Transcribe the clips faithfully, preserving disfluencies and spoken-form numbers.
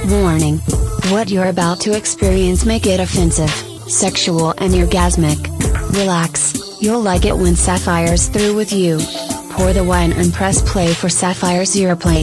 Warning. What you're about to experience may get offensive, sexual and orgasmic. Relax, you'll like it when Sapphire's through with you. Pour the wine and press play for Sapphire's Europlay.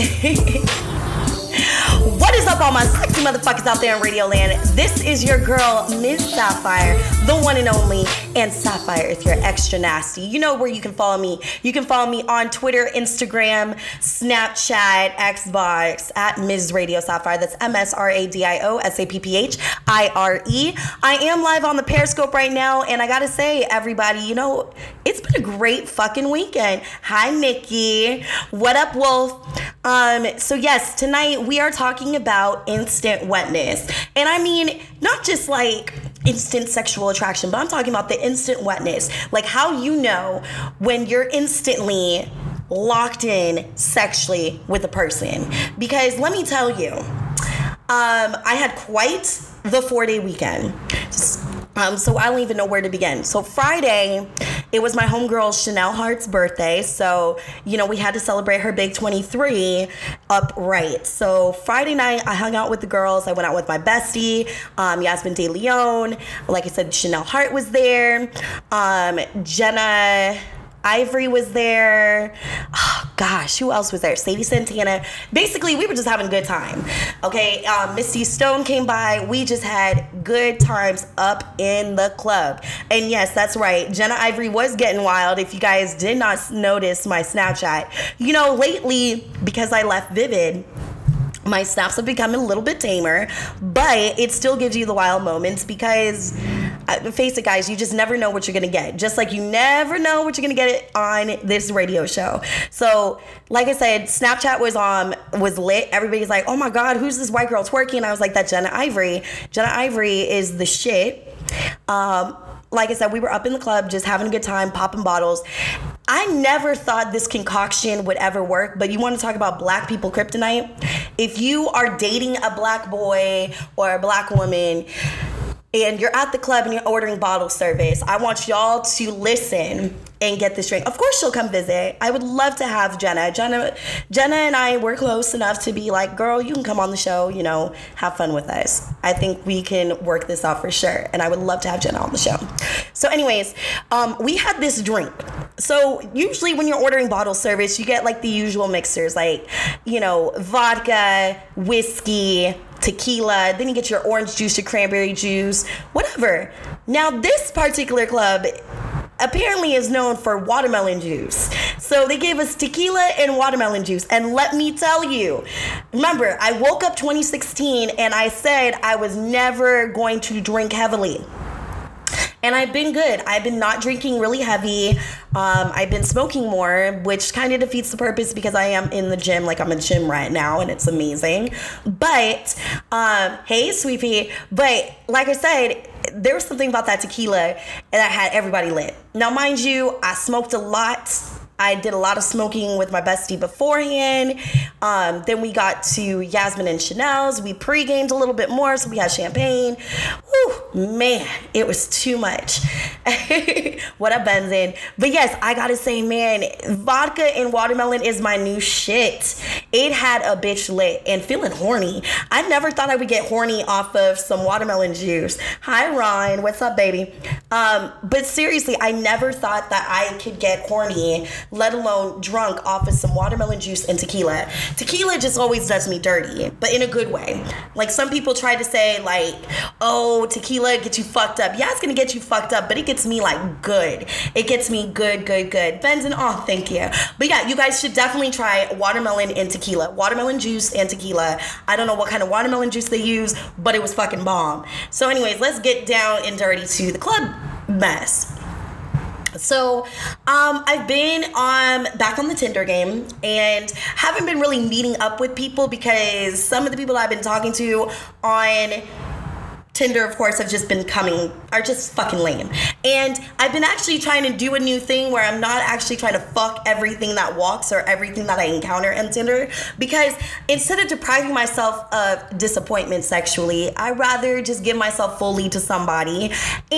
What is up, all my sexy motherfuckers out there in Radio Land? This is your girl, Miss Sapphire, the one and only, and Sapphire if you're extra nasty. You know where you can follow me. You can follow me on Twitter, Instagram, Snapchat, Xbox, at Miz Radio Sapphire. That's M S R A D I O S A P P H I R E. I am live on the Periscope right now, and I gotta say, everybody, you know, it's been a great fucking weekend. Hi, Nikki. What up, Wolf? Um, so yes, tonight we are talking about instant wetness. And I mean, not just like instant sexual attraction, but I'm talking about the instant wetness. Like how you know when you're instantly locked in sexually with a person. Because let me tell you, um, I had quite the four-day weekend. Um, so I don't even know where to begin. So Friday, it was my homegirl Chanel Hart's birthday. So, you know, we had to celebrate her big twenty-three upright. So Friday night, I hung out with the girls. I went out with my bestie, um, Yasmin De Leon. Like I said, Chanel Hart was there. Um, Jenna Ivory was there. Oh, gosh, who else was there? Sadie Santana. Basically, we were just having a good time. Okay, um, Misty Stone came by. We just had good times up in the club. And yes, that's right. Jenna Ivory was getting wild. If you guys did not notice my Snapchat, you know, lately, because I left Vivid, my snaps have become a little bit tamer, but it still gives you the wild moments because, uh, face it, guys, you just never know what you're going to get. Just like you never know what you're going to get on this radio show. So, like I said, Snapchat was um was lit. Everybody's like, oh my God, who's this white girl twerking? I was like, that's Jenna Ivory. Jenna Ivory is the shit. Um, like I said, we were up in the club just having a good time, popping bottles. I never thought this concoction would ever work, but you want to talk about black people kryptonite? If you are dating a black boy or a black woman and you're at the club and you're ordering bottle service, I want y'all to listen and get this drink. Of course she'll come visit. I would love to have Jenna. Jenna Jenna and I were close enough to be like, girl, you can come on the show, you know, have fun with us. I think we can work this out for sure. And I would love to have Jenna on the show. So anyways, um, we had this drink. So usually when you're ordering bottle service, you get like the usual mixers, like, you know, vodka, whiskey, tequila, then you get your orange juice, your cranberry juice, whatever. Now this particular club apparently is known for watermelon juice. So they gave us tequila and watermelon juice. And let me tell you, remember, I woke up twenty sixteen and I said I was never going to drink heavily. And I've been good. I've been not drinking really heavy. Um, I've been smoking more, which kind of defeats the purpose because I am in the gym. Like I'm in the gym right now and it's amazing. But, um, hey, sweetie. But like I said, there was something about that tequila that had everybody lit. Now, mind you, I smoked a lot. I did a lot of smoking with my bestie beforehand. Um, then we got to Yasmin and Chanel's. We pre-gamed a little bit more, so we had champagne. Whew, man, it was too much. What up, Benzin? But yes, I gotta say, man, vodka and watermelon is my new shit. It had a bitch lit and feeling horny. I never thought I would get horny off of some watermelon juice. Hi, Ron. What's up, baby? Um, but seriously, I never thought that I could get horny, let alone drunk, off of some watermelon juice and tequila. Tequila just always does me dirty, but in a good way. Like some people try to say like, oh, tequila gets you fucked up. Yeah, it's gonna get you fucked up, but it gets me like good. It gets me good, good, good. Benson, oh, thank you. But yeah, you guys should definitely try watermelon and tequila. Watermelon juice and tequila. I don't know what kind of watermelon juice they use, but it was fucking bomb. So anyways, let's get down and dirty to the club mess. So um, I've been um, back on the Tinder game and haven't been really meeting up with people because some of the people I've been talking to on Tinder, of course, have just been coming, are just fucking lame. And I've been actually trying to do a new thing where I'm not actually trying to fuck everything that walks or everything that I encounter on Tinder, because instead of depriving myself of disappointment sexually, I'd rather just give myself fully to somebody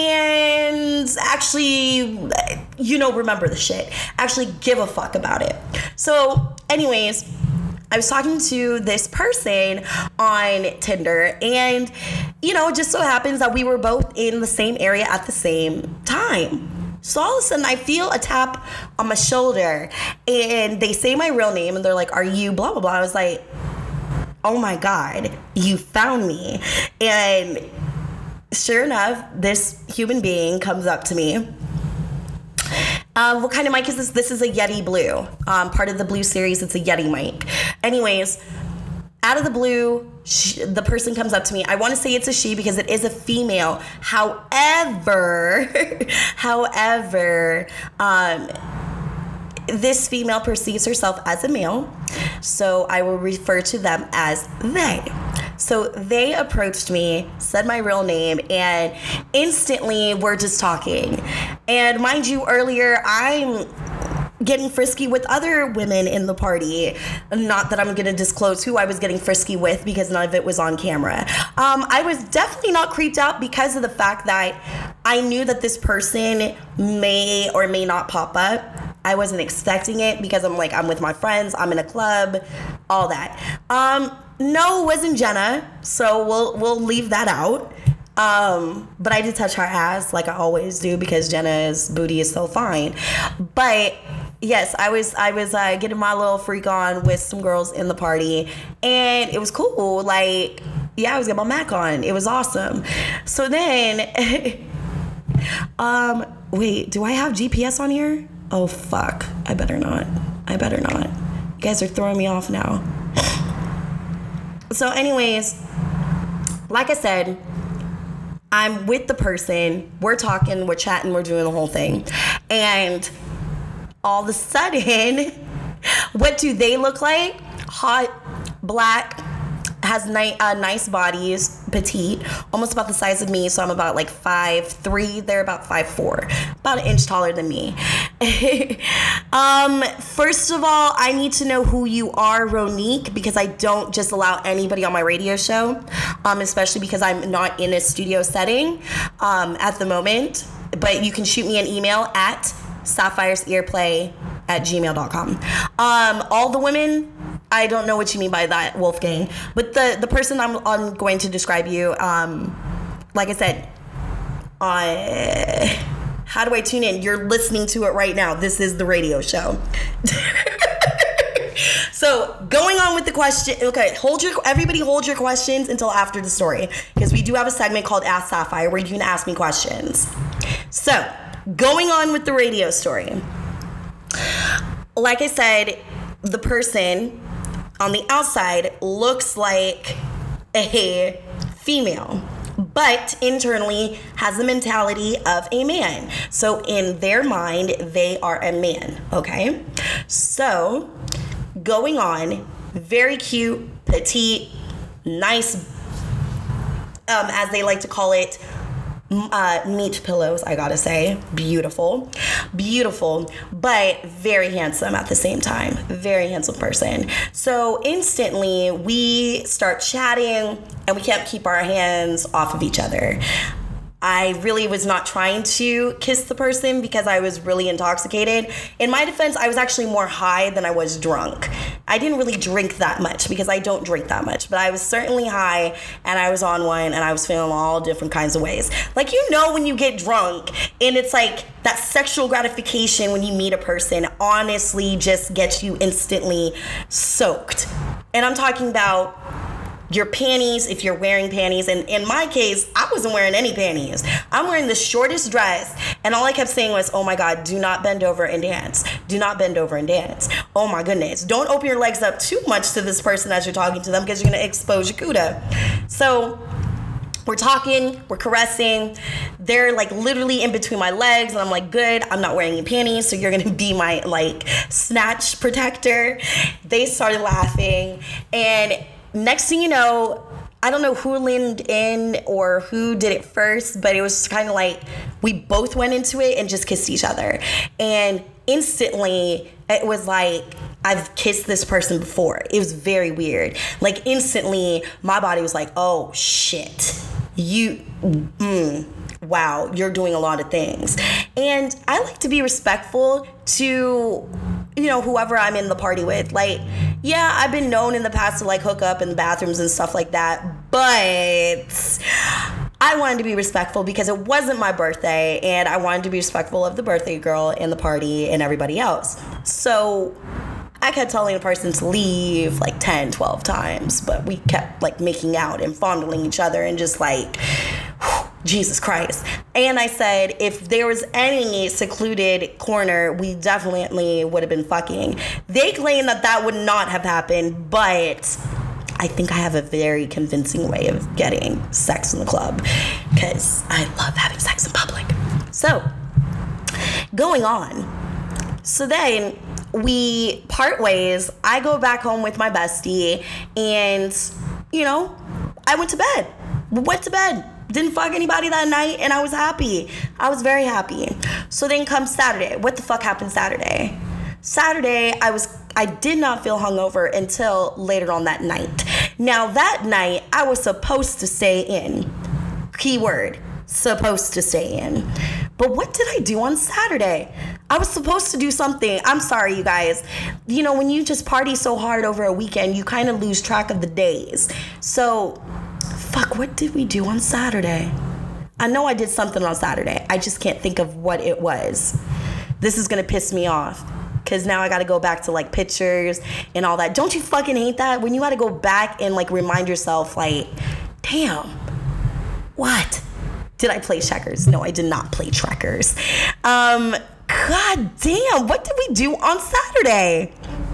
and actually, you know, remember the shit. Actually give a fuck about it. So anyways, I was talking to this person on Tinder, and, you know, it just so happens that we were both in the same area at the same time. So all of a sudden, I feel a tap on my shoulder, and they say my real name, and they're like, are you blah, blah, blah. I was like, oh my God, you found me. And sure enough, this human being comes up to me. Uh, what kind of mic is this? This is a Yeti Blue. Um, part of the Blue series, it's a Yeti mic. Anyways, out of the blue, she, the person comes up to me. I want to say it's a she because it is a female. However, however, um, this female perceives herself as a male, so I will refer to them as they. So they approached me, said my real name, and instantly we're just talking. And mind you, earlier I'm getting frisky with other women in the party. Not that I'm going to disclose who I was getting frisky with because none of it was on camera. Um, I was definitely not creeped out because of the fact that I knew that this person may or may not pop up. I wasn't expecting it because I'm like, I'm with my friends, I'm in a club, all that. Um, no, it wasn't Jenna, so we'll we'll leave that out. Um, but I did touch her ass like I always do because Jenna's booty is so fine. But yes, I was I was uh, getting my little freak on with some girls in the party, and it was cool. Like, yeah, I was getting my Mac on. It was awesome. So then, um, wait, do I have G P S on here? Oh fuck! I better not. I better not. You guys are throwing me off now. So, anyways, like I said, I'm with the person, we're talking, we're chatting, we're doing the whole thing. And all of a sudden, what do they look like? Hot, black, has ni- uh, nice bodies, petite, almost about the size of me. So I'm about like five three, they're about five four, about an inch taller than me. um, first of all, I need to know who you are, Ronique, because I don't just allow anybody on my radio show, um, especially because I'm not in a studio setting um, at the moment. But you can shoot me an email at sapphiresearplay at gmail dot com. Um, all the women, I don't know what you mean by that, Wolfgang, but the, the person I'm, I'm going to describe you, um, like I said, uh, how do I tune in? You're listening to it right now. This is the radio show. So going on with the question, okay, hold your, everybody hold your questions until after the story, because we do have a segment called Ask Sapphire where you can ask me questions. So going on with the radio story. Like I said, the person on the outside looks like a female, but internally has the mentality of a man. So in their mind, they are a man, okay? So going on, very cute, petite, nice, um, as they like to call it, Uh, meat pillows, I gotta say. Beautiful. Beautiful, but very handsome at the same time. Very handsome person. So instantly, we start chatting, and we can't keep our hands off of each other. I really was not trying to kiss the person because I was really intoxicated. In my defense, I was actually more high than I was drunk. I didn't really drink that much because I don't drink that much, but I was certainly high, and I was on one, and I was feeling all different kinds of ways. Like, you know, when you get drunk and it's like that sexual gratification when you meet a person honestly just gets you instantly soaked. And I'm talking about your panties, if you're wearing panties. And in my case, I wasn't wearing any panties. I'm wearing the shortest dress. And all I kept saying was, oh my God, do not bend over and dance. Do not bend over and dance. Oh my goodness. Don't open your legs up too much to this person as you're talking to them, because you're going to expose your cuda. So we're talking, we're caressing. They're like literally in between my legs, and I'm like, good, I'm not wearing any panties, so you're gonna be my like snatch protector. They started laughing, and next thing you know, I don't know who leaned in or who did it first, but it was kind of like we both went into it and just kissed each other. And instantly, it was like, I've kissed this person before. It was very weird. Like, instantly, my body was like, oh, shit. You, mm, wow, you're doing a lot of things. And I like to be respectful to, you know, whoever I'm in the party with. Like, yeah, I've been known in the past to like hook up in the bathrooms and stuff like that, but I wanted to be respectful because it wasn't my birthday, and I wanted to be respectful of the birthday girl and the party and everybody else. So I kept telling the person to leave like ten, twelve times, but we kept like making out and fondling each other and just like, whew, Jesus Christ. And I said, if there was any secluded corner, we definitely would have been fucking. They claim that that would not have happened, but I think I have a very convincing way of getting sex in the club because I love having sex in public. So, going on. So then we part ways. I go back home with my bestie and, you know, I went to bed. Went to bed. Didn't fuck anybody that night and I was happy. I was very happy. So then comes Saturday. What the fuck happened Saturday? Saturday, I was I did not feel hungover until later on that night. Now that night, I was supposed to stay in. Keyword, supposed to stay in. But what did I do on Saturday? I was supposed to do something. I'm sorry, you guys. You know, when you just party so hard over a weekend, you kind of lose track of the days. So, fuck, what did we do on Saturday? I know I did something on Saturday. I just can't think of what it was. This is gonna piss me off. Because now I got to go back to, like, pictures and all that. Don't you fucking hate that? When you got to go back and, like, remind yourself, like, damn, what? Did I play checkers? No, I did not play checkers. Um, God damn, what did we do on Saturday?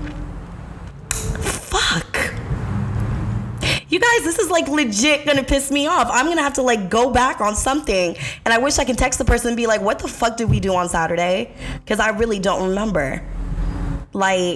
Fuck. You guys, this is, like, legit gonna piss me off. I'm gonna have to, like, go back on something. And I wish I could text the person and be like, what the fuck did we do on Saturday? Because I really don't remember. Like,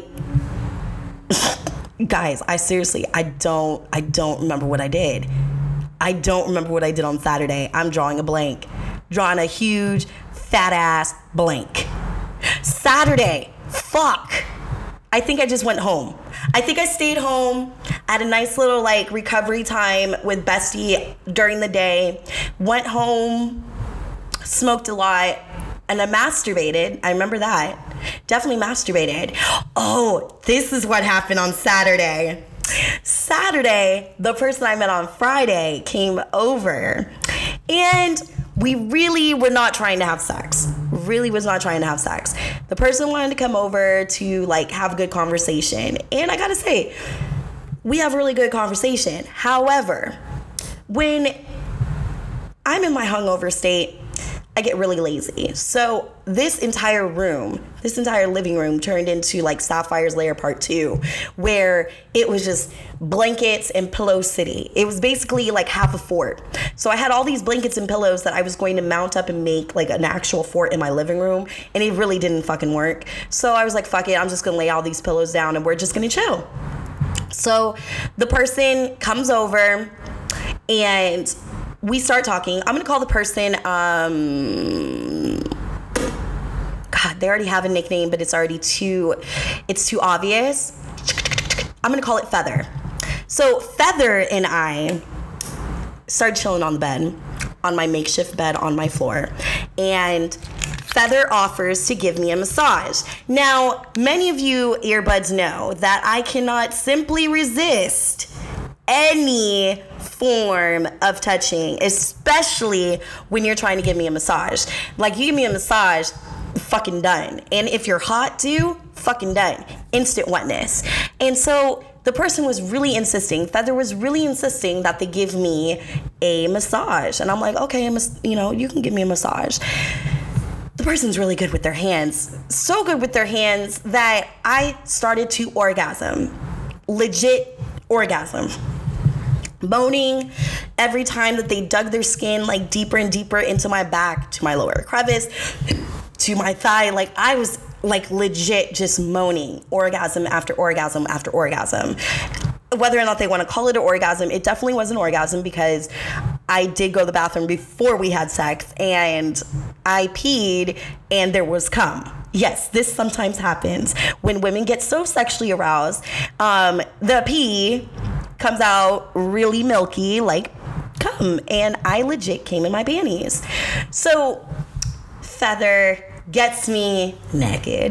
guys, I seriously, I don't, I don't remember what I did. I don't remember what I did on Saturday. I'm drawing a blank. Drawing a huge, fat ass blank. Saturday, fuck. I think I just went home. I think I stayed home, had a nice little, like, recovery time with Bestie during the day, went home, smoked a lot, and I masturbated. I remember that. Definitely masturbated. Oh, this is what happened on Saturday. Saturday, the person I met on Friday came over, and we really were not trying to have sex. Really was not trying to have sex. The person wanted to come over to, like, have a good conversation. And I gotta say, we have a really good conversation. However, when I'm in my hungover state, I get really lazy. So this entire room, this entire living room turned into like Sapphire's Lair Part two, where it was just blankets and pillow city. It was basically like half a fort. So I had all these blankets and pillows that I was going to mount up and make like an actual fort in my living room, and it really didn't fucking work. So I was like, fuck it, I'm just gonna lay all these pillows down and we're just gonna chill. So the person comes over and we start talking. I'm gonna call the person, um, God, they already have a nickname, but it's already too, it's too obvious. I'm gonna call it Feather. So Feather and I started chilling on the bed, on my makeshift bed on my floor, and Feather offers to give me a massage. Now, many of you earbuds know that I cannot simply resist any form of touching, especially when you're trying to give me a massage. Like, you give me a massage, fucking done. And if you're hot too, fucking done. Instant wetness. And so the person was really insisting, Feather was really insisting that they give me a massage. And I'm like, okay, you know, you can give me a massage. The person's really good with their hands. So good with their hands that I started to orgasm. Legit orgasm. Moaning every time that they dug their skin like deeper and deeper into my back, to my lower crevice, to my thigh. Like, I was like legit just moaning, orgasm after orgasm after orgasm. Whether or not they want to call it an orgasm, it definitely was an orgasm because I did go to the bathroom before we had sex and I peed and there was cum. Yes, this sometimes happens when women get so sexually aroused. Um, the pee comes out really milky like cum, and I legit came in my panties. So Feather gets me naked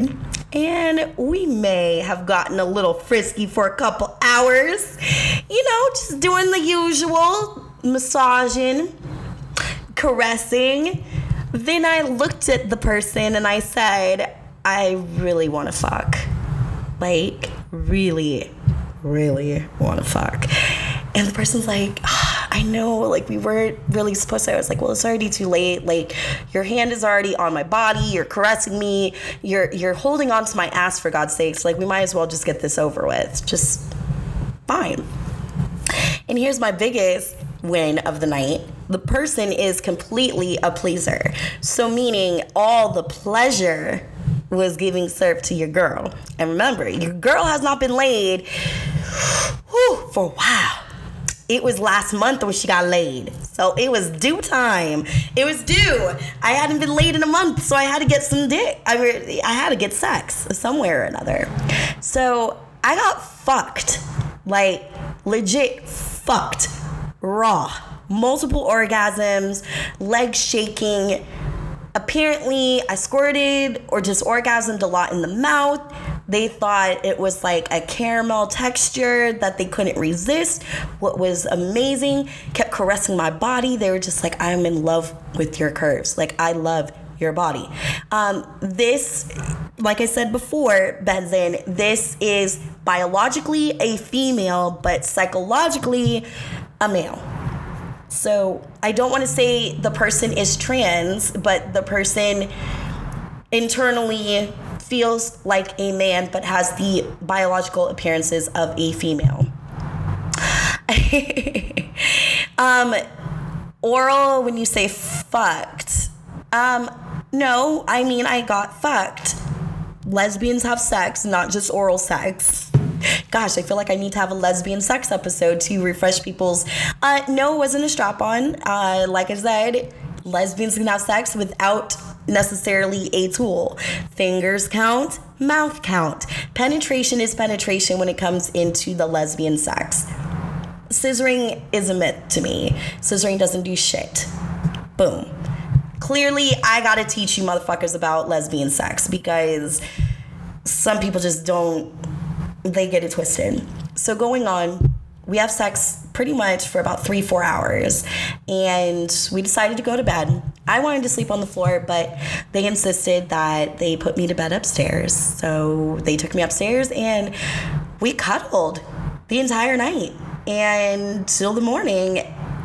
And we may have gotten a little frisky for a couple hours. You know, just doing the usual, massaging, caressing. Then I looked at the person and I said, I really want to fuck. Like, really, really want to fuck. And the person's like, oh, I know, like, we weren't really supposed to. I was like, well, it's already too late. Like, your hand is already on my body. You're caressing me. You're you're holding on to my ass, for God's sakes. Like, we might as well just get this over with. Just fine. And here's my biggest win of the night. The person is completely a pleaser. So meaning all the pleasure was giving served to your girl. And remember, your girl has not been laid whew, for a while. It was last month when she got laid. So it was due time. It was due. I hadn't been laid in a month, so I had to get some dick. I, re- I had to get sex somewhere or another. So I got fucked. Like, legit fucked. Raw. Multiple orgasms, legs shaking. Apparently, I squirted or just orgasmed a lot in the mouth. They thought it was like a caramel texture that they couldn't resist. What was amazing, kept caressing my body. They were just like, I'm in love with your curves. Like, I love your body. Um, this, like I said before, Benzen, this is biologically a female, but psychologically a male. So I don't want to say the person is trans, but the person internally feels like a man, but has the biological appearances of a female. um, oral, when you say fucked, um, no, I mean I got fucked. Lesbians have sex, not just oral sex. Gosh, I feel like I need to have a lesbian sex episode to refresh people's... Uh, no, it wasn't a strap-on. Uh, like I said, lesbians can have sex without necessarily a tool. Fingers count, mouth count. Penetration is penetration when it comes into the lesbian sex. Scissoring is a myth to me. Scissoring doesn't do shit. Boom. Clearly, I gotta teach you motherfuckers about lesbian sex because some people just don't... They get it twisted. So going on, we have sex pretty much for about three, four hours. And we decided to go to bed. I wanted to sleep on the floor, but they insisted that they put me to bed upstairs. So they took me upstairs and we cuddled the entire night and till the morning.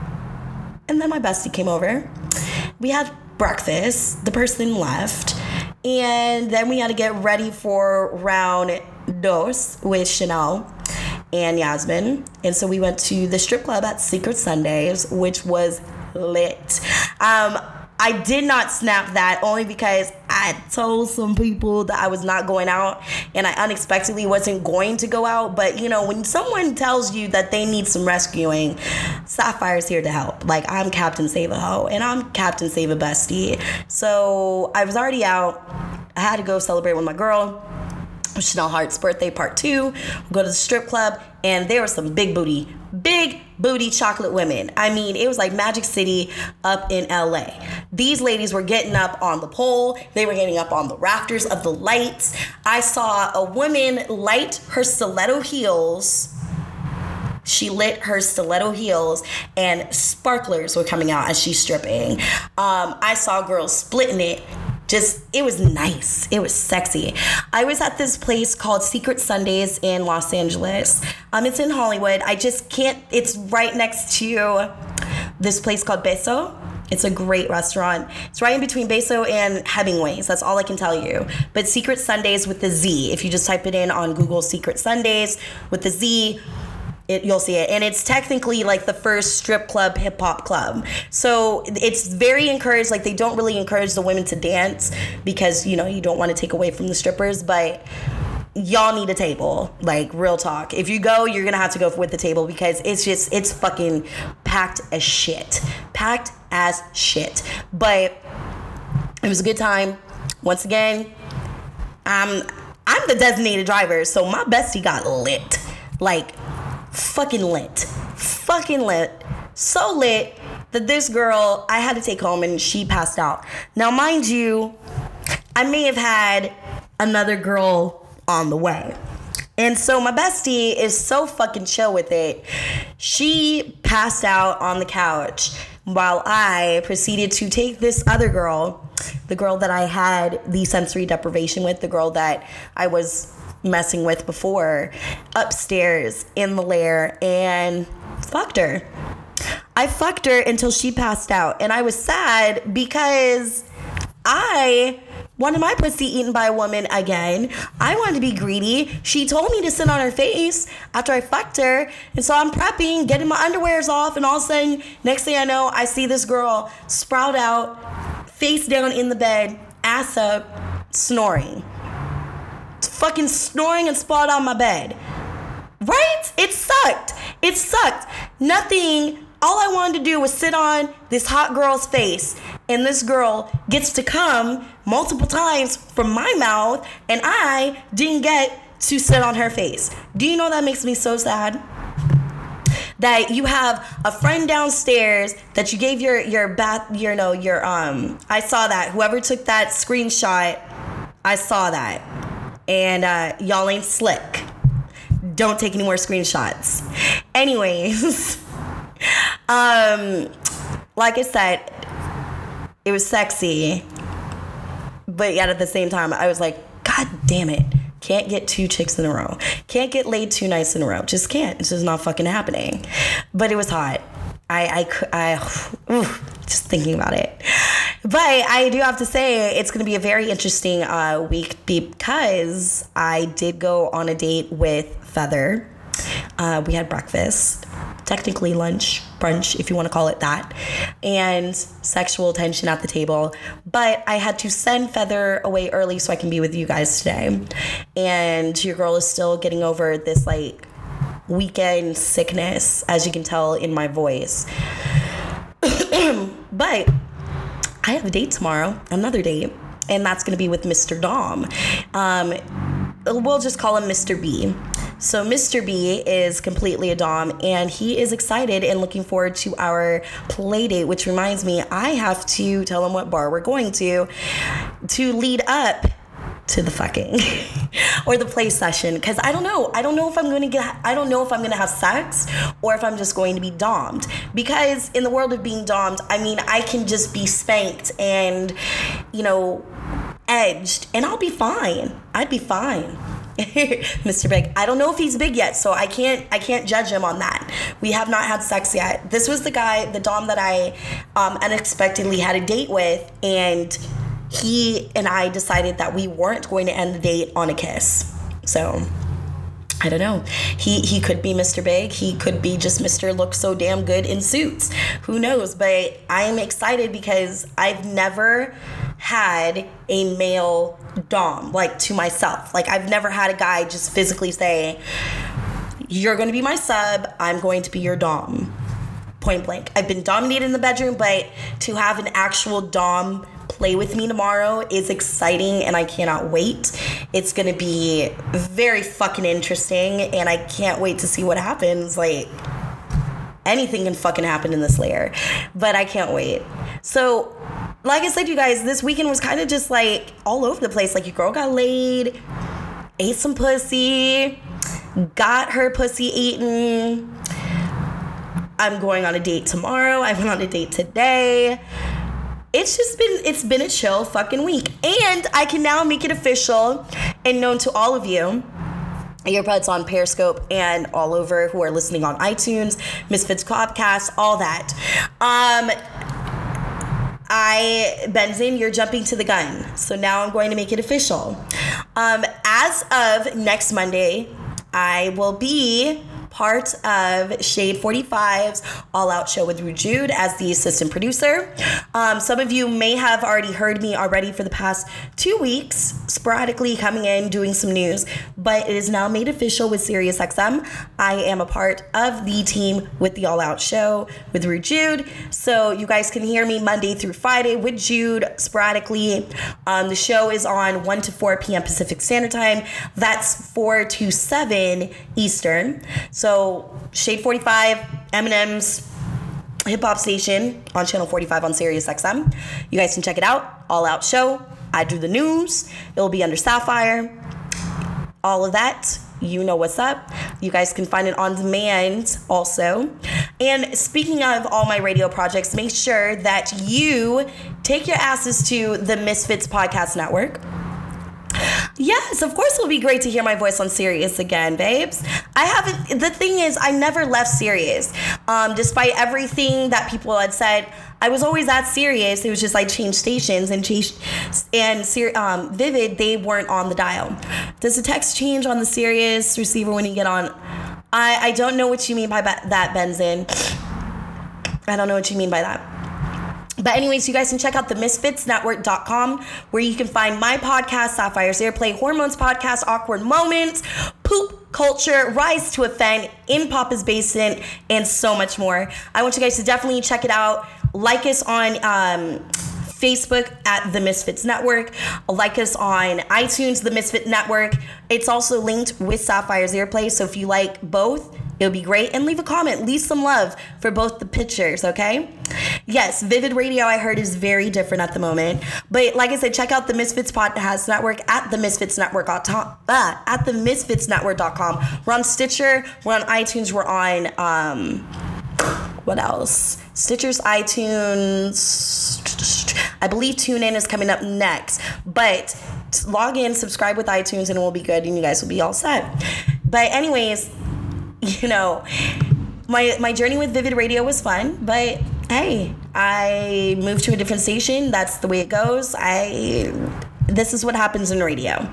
And then my bestie came over. We had breakfast. The person left. And then we had to get ready for round dos with Chanel and Yasmin. And so we went to the strip club at Secret Sundays, which was lit. Um, I did not snap that only because I told some people that I was not going out and I unexpectedly wasn't going to go out. But, you know, when someone tells you that they need some rescuing, Sapphire's here to help. Like, I'm Captain Save-A-Ho and I'm Captain Save-A-Bestie. So I was already out. I had to go celebrate with my girl. Chanel Hart's birthday part two. We go to the strip club and there were some big booty, big booty chocolate women. I mean, it was like Magic City up in L A. These ladies were getting up on the pole. They were getting up on the rafters of the lights. I saw a woman light her stiletto heels. She lit her stiletto heels and sparklers were coming out as she's stripping. Um, I saw girls splitting it. Just, it was nice. It was sexy. I was at this place called Secret Sundays in Los Angeles. Um, it's in Hollywood. I just can't, it's right next to this place called Beso. It's a great restaurant. It's right in between Beso and Hemingway's. That's all I can tell you. But Secret Sundays with the Z. If you just type it in on Google, Secret Sundays with the Z, It, you'll see it. And it's technically like the first strip club, hip hop club. So it's very encouraged. Like, they don't really encourage the women to dance because, you know, you don't want to take away from the strippers, but y'all need a table. Like, real talk. If you go, you're going to have to go with the table because it's just, it's fucking packed as shit. Packed as shit. But it was a good time. Once again, I'm, I'm the designated driver. So my bestie got lit. Like, fucking lit. Fucking lit. So lit that this girl I had to take home and she passed out. Now, mind you, I may have had another girl on the way. And so my bestie is so fucking chill with it. She passed out on the couch while I proceeded to take this other girl, the girl that I had the sensory deprivation with, the girl that I was messing with before, upstairs in the lair and fucked her. I fucked her until she passed out. And I was sad because I wanted my pussy eaten by a woman again. I wanted to be greedy. She told me to sit on her face after I fucked her. And so I'm prepping, getting my underwears off. And all of a sudden, next thing I know, I see this girl sprout out, face down in the bed, ass up, snoring. Fucking snoring and sprawled on my bed. Right? It sucked. It sucked. Nothing. All I wanted to do was sit on this hot girl's face, and this girl gets to come multiple times from my mouth, and I didn't get to sit on her face. Do you know that makes me so sad? That you have a friend downstairs that you gave your your bath, you know, your um. I saw that. Whoever took that screenshot, I saw that, and uh, y'all ain't slick. Don't take any more screenshots. Anyways. Um, like I said, it was sexy, but yet at the same time, I was like, God damn it. Can't get two chicks in a row. Can't get laid two nights in a row. Just can't. It's just not fucking happening. But it was hot. I, I, I ooh, just thinking about it. But I do have to say, it's going to be a very interesting uh, week because I did go on a date with Feather. Uh, we had breakfast. Technically lunch, brunch, if you want to call it that, and sexual tension at the table. But I had to send Feather away early so I can be with you guys today. And your girl is still getting over this like weekend sickness, as you can tell in my voice. But I have a date tomorrow, another date, and that's going to be with Mister Dom. Um, we'll just call him Mister B. So Mister B is completely a dom, and he is excited and looking forward to our play date, which reminds me, I have to tell him what bar we're going to to lead up to the fucking or the play session, because I don't know. I don't know if I'm going to get, I don't know if I'm going to have sex or if I'm just going to be dommed, because in the world of being dommed, I mean, I can just be spanked and, you know, edged, and I'll be fine. I'd be fine. Mister Big. I don't know if he's big yet, so I can't I can't judge him on that. We have not had sex yet. This was the guy, the dom that I um, unexpectedly had a date with, and he and I decided that we weren't going to end the date on a kiss. So I don't know. He he could be Mister Big. He could be just Mister Looks so damn good in suits. Who knows? But I am excited because I've never had a male dom, like, to myself. Like, I've never had a guy just physically say, you're going to be my sub, I'm going to be your dom. Point blank. I've been dominated in the bedroom, but to have an actual dom play with me tomorrow is exciting, and I cannot wait. It's going to be very fucking interesting, and I can't wait to see what happens. Like, anything can fucking happen in this layer, but I can't wait. So, like I said, you guys, this weekend was kind of just like all over the place. Like, your girl got laid, ate some pussy, got her pussy eaten. I'm going on a date tomorrow. I went on a date today. It's just been, it's been a chill fucking week. And I can now make it official and known to all of you, earbuds on Periscope and all over who are listening on iTunes, Misfits Podcast, all that. Um... I, Benzin, you're jumping to the gun. So now I'm going to make it official. Um, as of next Monday, I will be part of Shade forty-five's All Out Show with Ru Jude as the assistant producer. Um, some of you may have already heard me already for the past two weeks, sporadically coming in, doing some news, but it is now made official with SiriusXM. I am a part of the team with the All Out Show with Ru Jude, so you guys can hear me Monday through Friday with Jude sporadically. Um, the show is on one to four p.m. Pacific Standard Time. That's four to seven Eastern. So Shade forty-five, Eminem's hip hop station on channel forty-five on SiriusXM. You guys can check it out. All Out Show I do the news. It'll be under Sapphire. All of that. You know what's up. You guys can find it on demand also. And speaking of all my radio projects, make sure that you take your asses to the Misfits Podcast Network. Yes, of course it will be great to hear my voice on Sirius again, babes. I haven't, the thing is, I never left Sirius. Um, despite everything that people had said, I was always at Sirius. It was just I changed stations and changed, and um, Vivid, they weren't on the dial. Does the text change on the Sirius receiver when you get on? I, I don't know what you mean by that, Benzin. I don't know what you mean by that. But anyways, you guys can check out the misfits network dot com, where you can find my podcast, Sapphire's Airplay, Hormones Podcast, Awkward Moments, Poop Culture, Rise to Offend, In Papa's Basement, and so much more. I want you guys to definitely check it out. Like us on um, Facebook at The Misfits Network. Like us on iTunes, The Misfit Network. It's also linked with Sapphire's Airplay, so if you like both, it'll be great. And leave a comment. Leave some love for both the pictures, okay? Yes, Vivid Radio, I heard, is very different at the moment. But like I said, check out the Misfits Podcast Network at the misfits network dot com. Uh, at the misfits network dot com. We're on Stitcher. We're on iTunes. We're on, um, what else? Stitcher's, iTunes. I believe TuneIn is coming up next. But log in, subscribe with iTunes, and it will be good, and you guys will be all set. But anyways, you know, my my journey with Vivid Radio was fun, but hey, I moved to a different station. That's the way it goes. I this is what happens in radio.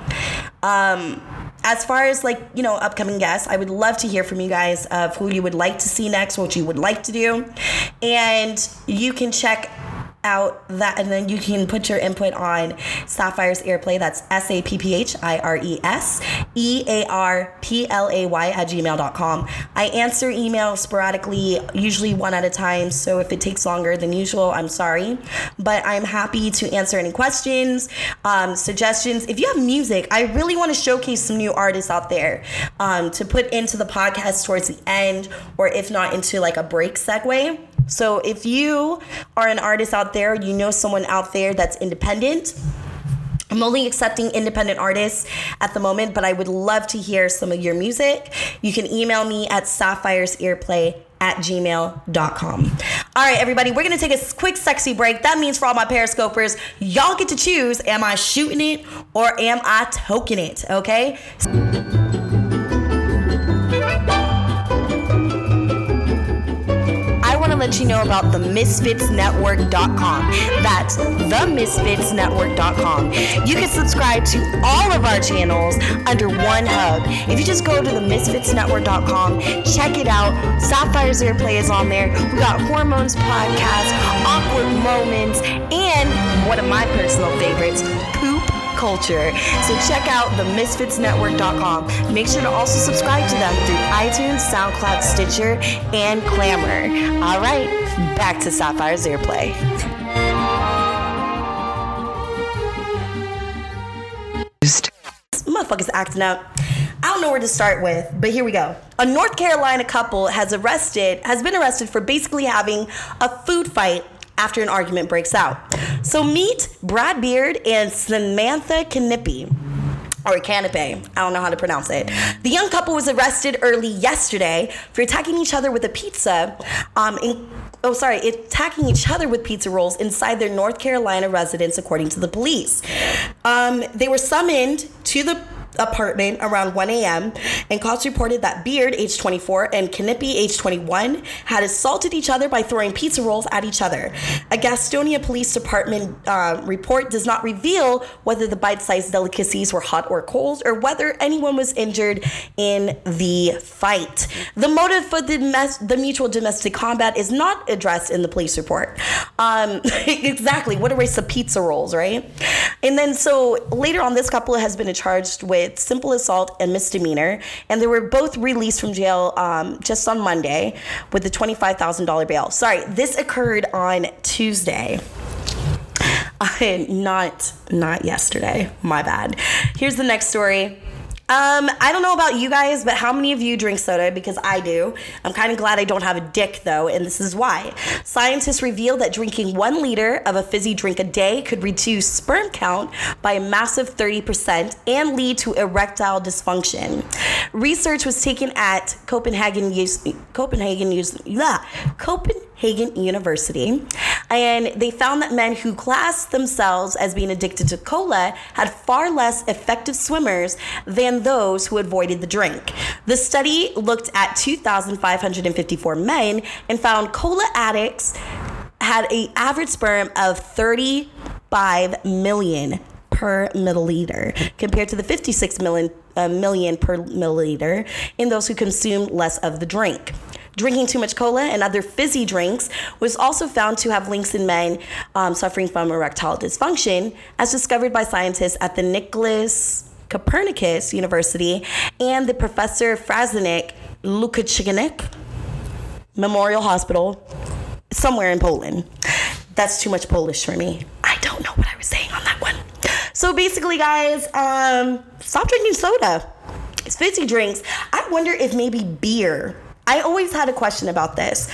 Um, as far as like, you know, upcoming guests, I would love to hear from you guys of who you would like to see next, what you would like to do, and you can check out that, and then you can put your input on Sapphire's Airplay. That's S A P P H I R E S E A R P L A Y at gmail dot com. I answer emails sporadically, usually one at a time, so if it takes longer than usual, I'm sorry, but I'm happy to answer any questions, um, suggestions. If you have music, I really want to showcase some new artists out there um, to put into the podcast towards the end, or if not, into like a break segue. So if you are an artist out there, you know someone out there that's independent, I'm only accepting independent artists at the moment, but I would love to hear some of your music. You can email me at sapphire's airplay at gmail dot com. All right, everybody, we're going to take a quick sexy break. That means for all my Periscopers, y'all get to choose, am I shooting it or am I toking it, okay? Let you know about the misfits network dot com. That's the misfits network dot com. You can subscribe to all of our channels under one hub. If you just go to the misfits network dot com, check it out. Sapphire's Airplay is on there. We got Hormones Podcast, Awkward Moments, and one of my personal favorites, Poop Culture. So check out the misfits network dot com. Make sure to also subscribe to them through iTunes, SoundCloud, Stitcher, and Clamor. All right, back to Sapphire's Airplay. Motherfuckers acting up. I don't know where to start with, but here we go. A North Carolina couple has arrested has been arrested for basically having a food fight after an argument breaks out. So meet Brad Beard and Samantha Canepe, or Canepe. I don't know how to pronounce it. The young couple was arrested early yesterday for attacking each other with a pizza. Um, in, oh, sorry, attacking each other with pizza rolls inside their North Carolina residence, according to the police. Um, they were summoned to the apartment around one a.m. and cops reported that Beard, age twenty-four, and Canepe, age twenty-one, had assaulted each other by throwing pizza rolls at each other. A Gastonia Police Department uh, report does not reveal whether the bite-sized delicacies were hot or cold, or whether anyone was injured in the fight. The motive for the, mes- the mutual domestic combat is not addressed in the police report. Um, exactly, what a race of pizza rolls, right? And then so later on, this couple has been charged with simple assault and misdemeanor, and they were both released from jail um, just on Monday with a twenty-five thousand dollars bail. Sorry, this occurred on Tuesday. Uh, not not yesterday. My bad. Here's the next story. Um, I don't know about you guys, but how many of you drink soda? Because I do. I'm kind of glad I don't have a dick, though, and this is why. Scientists revealed that drinking one liter of a fizzy drink a day could reduce sperm count by a massive thirty percent and lead to erectile dysfunction. Research was taken at Copenhagen, Copenhagen, yeah, Copenhagen University, and they found that men who classed themselves as being addicted to cola had far less effective swimmers than those who avoided the drink. The study looked at two thousand five hundred fifty-four men and found cola addicts had an average sperm of thirty-five million per milliliter compared to the fifty-six million, uh, million per milliliter in those who consumed less of the drink. Drinking too much cola and other fizzy drinks was also found to have links in men um, suffering from erectile dysfunction, as discovered by scientists at the Nicholas Copernicus University and the Professor Frazenik Lukashenik Memorial Hospital somewhere in Poland. That's too much Polish for me. I don't know what I was saying on that one. So basically, guys, um, stop drinking soda. It's fizzy drinks. I wonder if maybe beer. I always had a question about this.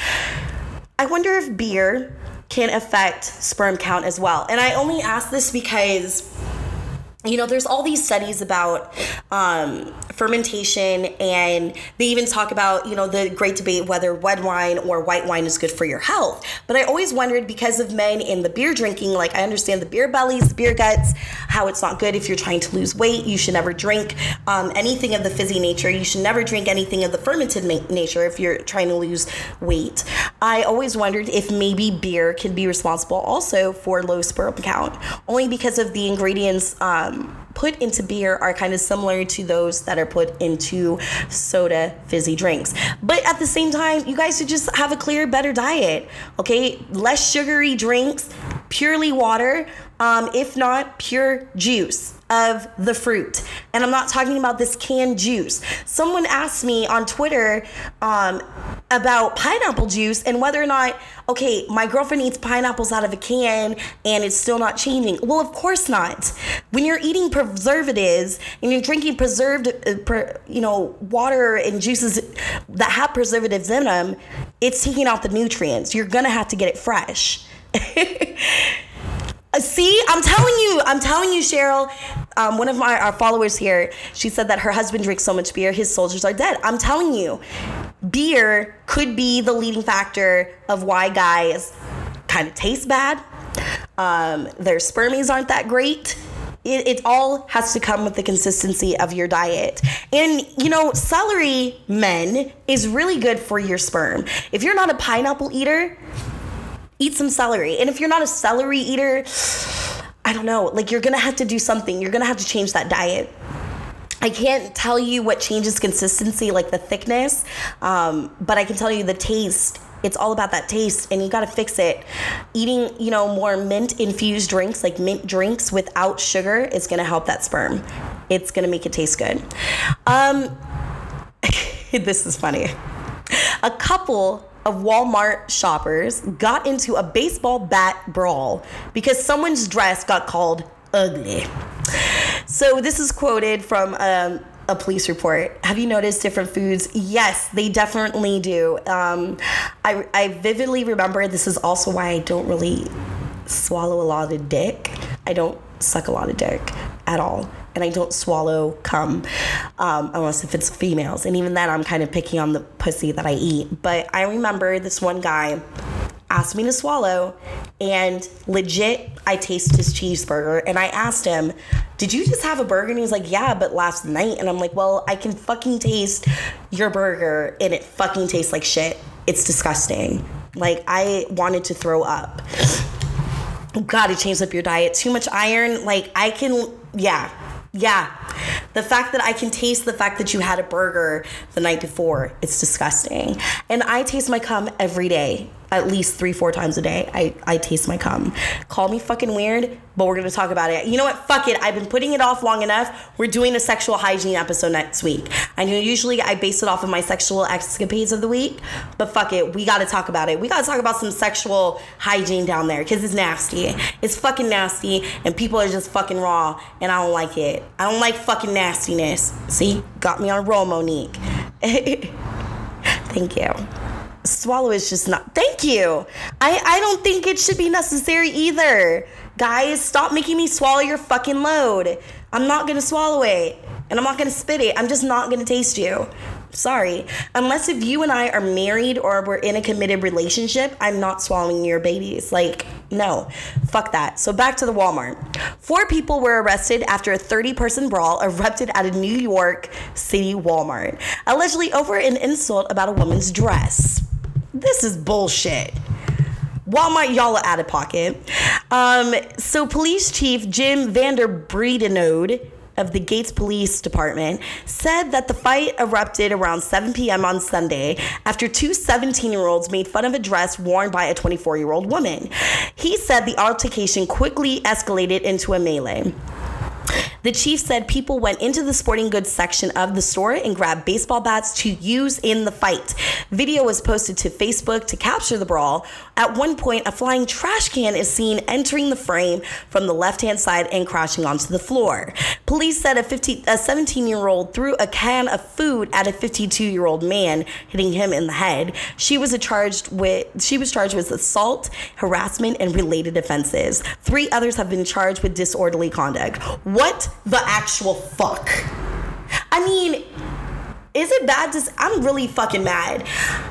I wonder if beer can affect sperm count as well. And I only ask this because, you know, there's all these studies about um, fermentation, and they even talk about, you know, the great debate whether red wine or white wine is good for your health. But I always wondered, because of men in the beer drinking, like I understand the beer bellies, the beer guts, how it's not good if you're trying to lose weight. You should never drink um, anything of the fizzy nature. You should never drink anything of the fermented ma- nature if you're trying to lose weight. I always wondered if maybe beer can be responsible also for low sperm count, only because of the ingredients um, put into beer are kind of similar to those that are put into soda fizzy drinks. But at the same time, you guys should just have a clear, better diet, okay? Less sugary drinks, purely water, um, if not pure juice of the fruit. And I'm not talking about this canned juice. Someone asked me on Twitter um, about pineapple juice and whether or not, okay, my girlfriend eats pineapples out of a can and it's still not changing. Well, of course not. When you're eating preservatives and you're drinking preserved, uh, per, you know, water and juices that have preservatives in them, it's taking out the nutrients. You're gonna have to get it fresh. See, I'm telling you, I'm telling you, Cheryl, um, one of my our followers here, she said that her husband drinks so much beer, his soldiers are dead. I'm telling you, beer could be the leading factor of why guys kind of taste bad. Um, their spermies aren't that great. It, it all has to come with the consistency of your diet. And, you know, celery, men, is really good for your sperm. If you're not a pineapple eater, eat some celery. And if you're not a celery eater, I don't know, like you're gonna have to do something. You're gonna have to change that diet. I can't tell you what changes consistency, like the thickness, um, but I can tell you the taste. It's all about that taste, and you gotta fix it. Eating, you know, more mint-infused drinks, like mint drinks without sugar, is gonna help that sperm. It's gonna make it taste good. Um, this is funny. A couple of Walmart shoppers got into a baseball bat brawl because someone's dress got called ugly. So this is quoted from um, a police report. Have you noticed different foods? Yes, they definitely do. Um, I, I vividly remember, this is also why I don't really swallow a lot of dick. I don't suck a lot of dick at all. And I don't swallow cum um, unless if it's females. And even then, I'm kind of picky on the pussy that I eat. But I remember this one guy asked me to swallow, and legit, I tasted his cheeseburger. And I asked him, did you just have a burger? And he was like, yeah, but last night. And I'm like, well, I can fucking taste your burger, and it fucking tastes like shit. It's disgusting. Like, I wanted to throw up. Gotta change up your diet. Too much iron. Like, I can, yeah. Yeah, the fact that I can taste the fact that you had a burger the night before, it's disgusting. And I taste my cum every day. at least three, four times a day. I, I taste my cum. Call me fucking weird, but we're going to talk about it. You know what? Fuck it. I've been putting it off long enough. We're doing a sexual hygiene episode next week. I know usually I base it off of my sexual escapades of the week, but fuck it. We got to talk about it. We got to talk about some sexual hygiene down there because it's nasty. It's fucking nasty, and people are just fucking raw, and I don't like it. I don't like fucking nastiness. See? Got me on a roll, Monique. Thank you. Swallow is just not... Thank you. I, I don't think it should be necessary either. Guys, stop making me swallow your fucking load. I'm not going to swallow it. And I'm not going to spit it. I'm just not going to taste you. Sorry. Unless if you and I are married or we're in a committed relationship, I'm not swallowing your babies. Like, no. Fuck that. So back to the Walmart. Four people were arrested after a thirty-person brawl erupted at a New York City Walmart, allegedly over an insult about a woman's dress. This is bullshit. Walmart, y'all are out of pocket. Um, so police chief Jim Vanderbreedenode of the Gates Police Department said that the fight erupted around seven p.m. on Sunday after two seventeen-year-olds made fun of a dress worn by a twenty-four-year-old woman. He said the altercation quickly escalated into a melee. The chief said people went into the sporting goods section of the store and grabbed baseball bats to use in the fight. Video was posted to Facebook to capture the brawl. At one point, a flying trash can is seen entering the frame from the left-hand side and crashing onto the floor. Police said a fifteen, a seventeen-year-old threw a can of food at a fifty-two-year-old man, hitting him in the head. She was charged with she was charged with assault, harassment, and related offenses. Three others have been charged with disorderly conduct. What the actual fuck? I mean, is it bad to... I'm really fucking mad.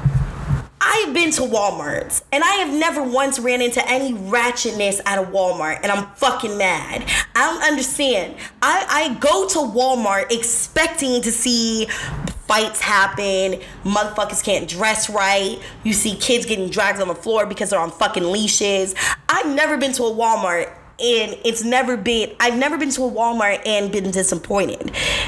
I've been to Walmarts, and I have never once ran into any ratchetness at a Walmart, and I'm fucking mad. I don't understand. I, I go to Walmart expecting to see fights happen, motherfuckers can't dress right, you see kids getting dragged on the floor because they're on fucking leashes. I've never been to a Walmart, and it's never been, I've never been to a Walmart and been disappointed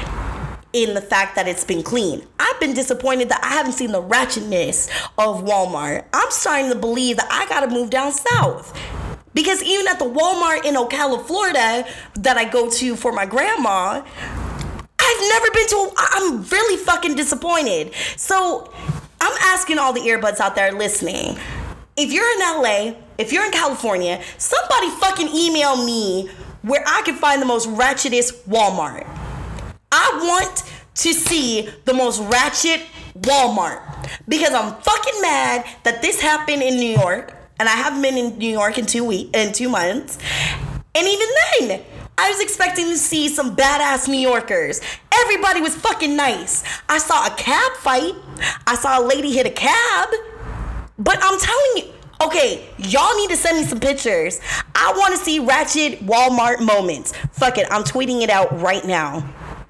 in the fact that it's been clean. I've been disappointed that I haven't seen the ratchetness of Walmart. I'm starting to believe that I gotta move down south. Because even at the Walmart in Ocala, Florida, that I go to for my grandma, I've never been to, a, I'm really fucking disappointed. So I'm asking all the earbuds out there listening, if you're in L A, if you're in California, somebody fucking email me where I can find the most ratchetest Walmart. I want to see the most ratchet Walmart because I'm fucking mad that this happened in New York, and I haven't been in New York in two weeks, in two months. And even then, I was expecting to see some badass New Yorkers. Everybody was fucking nice. I saw a cab fight. I saw a lady hit a cab. But I'm telling you, okay, y'all need to send me some pictures. I want to see ratchet Walmart moments. Fuck it, I'm tweeting it out right now.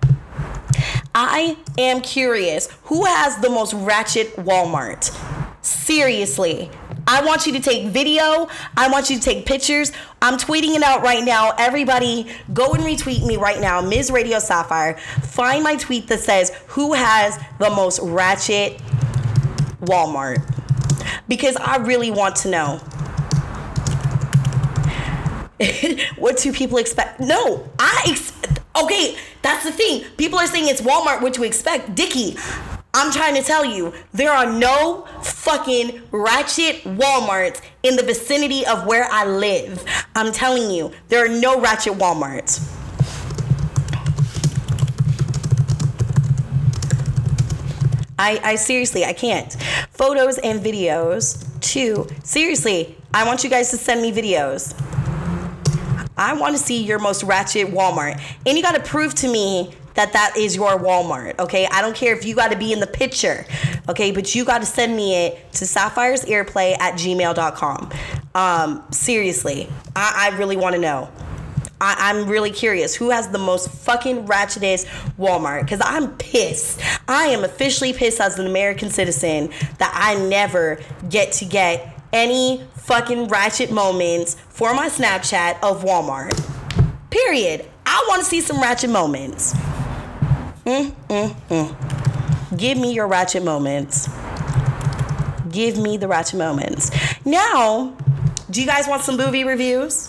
I am curious, who has the most ratchet Walmart? Seriously. I want you to take video. I want you to take pictures. I'm tweeting it out right now. Everybody, go and retweet me right now. Miz Radio Sapphire. Find my tweet that says, who has the most ratchet Walmart? Because I really want to know. What do people expect? No, I expect. Okay, that's the thing. People are saying it's Walmart, what to expect. Dickie, I'm trying to tell you, there are no fucking ratchet Walmarts in the vicinity of where I live. I'm telling you, there are no ratchet Walmarts. I, I seriously, I can't. Photos and videos, too. Seriously, I want you guys to send me videos. I want to see your most ratchet Walmart. And you got to prove to me that that is your Walmart, okay? I don't care if you got to be in the picture, okay? But you got to send me it to sapphires earplay at gmail dot com. Um, seriously, I, I really want to know. I, I'm really curious. Who has the most fucking ratchetest Walmart? Because I'm pissed. I am officially pissed as an American citizen that I never get to get any fucking ratchet moments for my Snapchat of Walmart. Period. I want to see some ratchet moments. Mm, mm, mm. Give me your ratchet moments. Give me the ratchet moments. Now, do you guys want some movie reviews?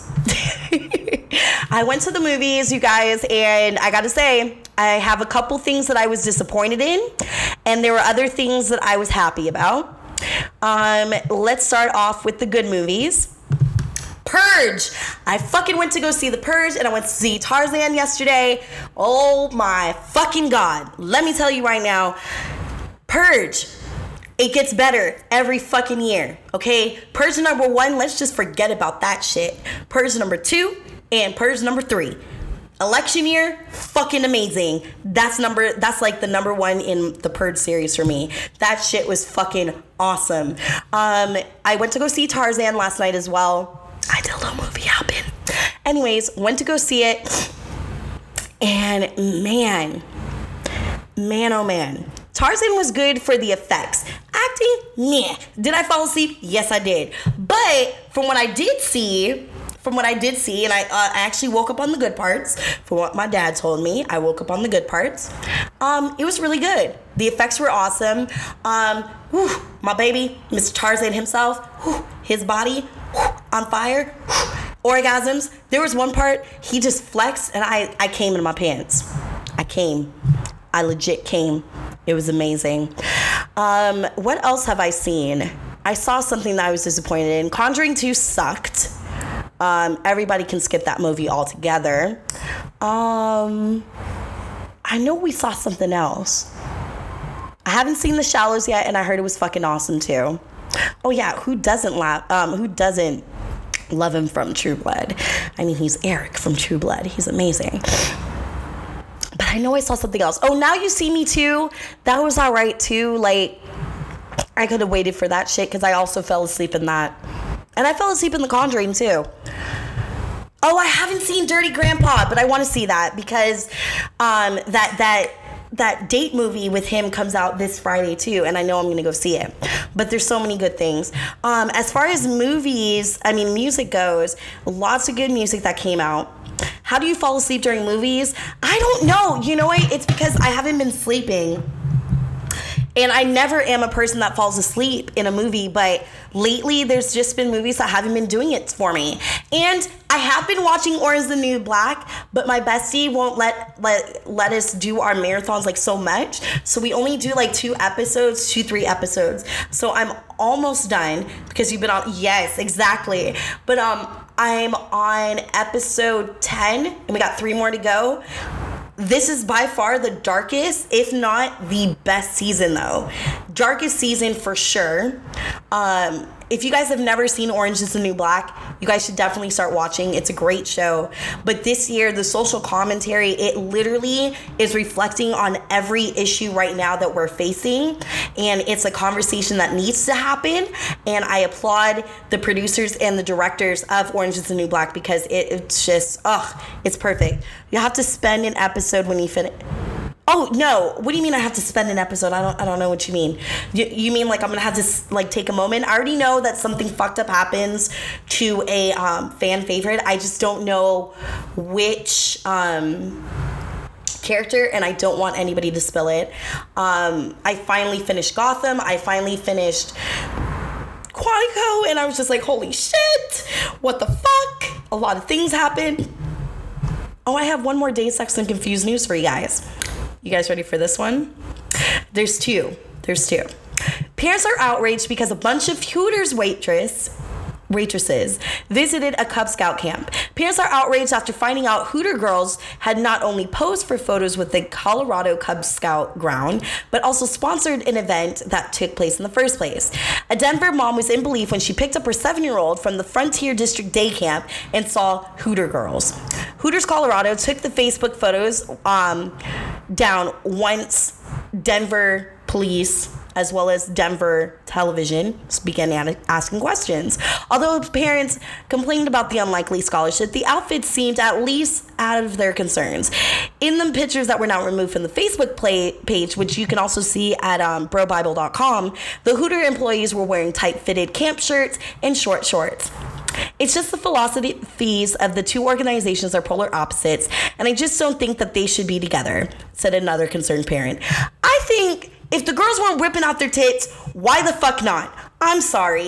I went to the movies, you guys, and I gotta say, I have a couple things that I was disappointed in, and there were other things that I was happy about. Um, let's start off with the good movies. Purge. I fucking went to go see The Purge, and I went to see Tarzan yesterday. Oh my fucking God. Let me tell you right now, Purge, it gets better every fucking year, okay? Purge number one, let's just forget about that shit. Purge number two and Purge number three. Election year, fucking amazing. That's number. That's like the number one in the Purge series for me. That shit was fucking awesome. Um, I went to go see Tarzan last night as well. I did a little movie hopping. Anyways, went to go see it. And man, man, oh man. Tarzan was good for the effects. Acting, meh. Did I fall asleep? Yes, I did. But from what I did see, from what I did see, and I, uh, I actually woke up on the good parts. From what my dad told me, I woke up on the good parts. Um, it was really good. The effects were awesome. Um, whew, my baby, Mister Tarzan himself, whew, his body whew, on fire, whew, orgasms. There was one part he just flexed, and I, I came in my pants. I came. I legit came. It was amazing. Um, what else have I seen? I saw something that I was disappointed in. Conjuring two sucked. Um, everybody can skip that movie altogether. Um, I know we saw something else. I haven't seen The Shallows yet, and I heard it was fucking awesome too. Oh yeah, who doesn't laugh? Um, who doesn't love him from True Blood? I mean, he's Eric from True Blood. He's amazing. But I know I saw something else. Oh, Now You See Me Too. That was all right too. Like, I could have waited for that shit because I also fell asleep in that. And I fell asleep in The Conjuring too. Oh, I haven't seen Dirty Grandpa, but I want to see that because um, that that that date movie with him comes out this Friday too, and I know I'm going to go see it. But there's so many good things. Um, as far as movies, I mean, music goes, lots of good music that came out. How do you fall asleep during movies? I don't know. You know what? It's because I haven't been sleeping. And I never am a person that falls asleep in a movie, but lately there's just been movies that haven't been doing it for me. And I have been watching Orange is the New Black, but my bestie won't let let let us do our marathons like so much. So we only do like two episodes, two, three episodes. So I'm almost done because you've been on, yes, exactly. But um, I'm on episode ten and we got three more to go. This is by far the darkest, if not the best season, though. Darkest season for sure. Um, if you guys have never seen Orange is the New Black, you guys should definitely start watching. It's a great show. But this year, the social commentary, it literally is reflecting on every issue right now that we're facing. And it's a conversation that needs to happen. And I applaud the producers and the directors of Orange is the New Black because it, it's just, ugh, it's perfect. You have to spend an episode when you finish. Oh, no. What do you mean I have to spend an episode? I don't I don't know what you mean. You, you mean like I'm going to have to like take a moment? I already know that something fucked up happens to a um, fan favorite. I just don't know which um, character, and I don't want anybody to spill it. Um, I finally finished Gotham. I finally finished Quantico, and I was just like, holy shit. What the fuck? A lot of things happened. Oh, I have one more Dazed, Sexed, and Confused news for you guys. You guys ready for this one? There's two. There's two. Parents are outraged because a bunch of Hooters waitress, waitresses visited a Cub Scout camp. Parents are outraged after finding out Hooter girls had not only posed for photos with the Colorado Cub Scout ground, but also sponsored an event that took place in the first place. A Denver mom was in belief when she picked up her seven-year-old from the Frontier District Day Camp and saw Hooter girls. Hooters Colorado took the Facebook photos um, down once Denver police as well as Denver television began asking questions. Although parents complained about the unlikely scholarship, the outfits seemed at least out of their concerns. In the pictures that were now removed from the Facebook play page, which you can also see at um, bro bible dot com, the Hooter employees were wearing tight-fitted camp shirts and short shorts. It's just the philosophies of the two organizations are polar opposites, and I just don't think that they should be together, said another concerned parent. I think if the girls weren't whipping out their tits, why the fuck not? I'm sorry.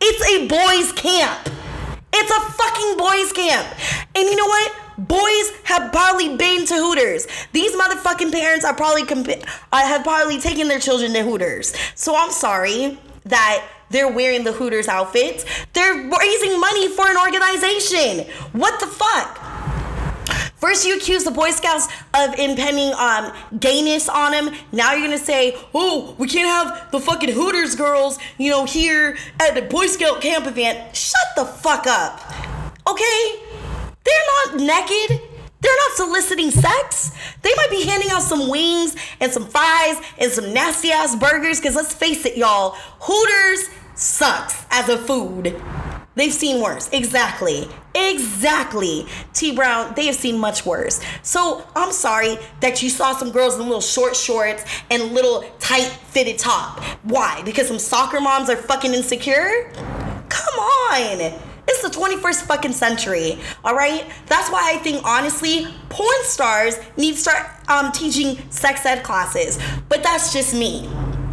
It's a boys' camp. It's a fucking boys' camp. And you know what? Boys have probably been to Hooters. These motherfucking parents are probably comp- uh, have probably taken their children to Hooters. So I'm sorry that they're wearing the Hooters outfits. They're raising money for an organization. What the fuck? First you accuse the Boy Scouts of impending um, gayness on them. Now you're gonna say, oh, we can't have the fucking Hooters girls, you know, here at the Boy Scout camp event. Shut the fuck up, okay? They're not naked. They're not soliciting sex. They might be handing out some wings and some fries and some nasty ass burgers, because let's face it, y'all, Hooters sucks as a food. They've seen worse. Exactly. Exactly. T Brown, they have seen much worse. So I'm sorry that you saw some girls in little short shorts and little tight fitted top. Why? Because some soccer moms are fucking insecure? Come on. It's the twenty-first fucking century, all right? That's why I think, honestly, porn stars need to start um, teaching sex ed classes. But that's just me.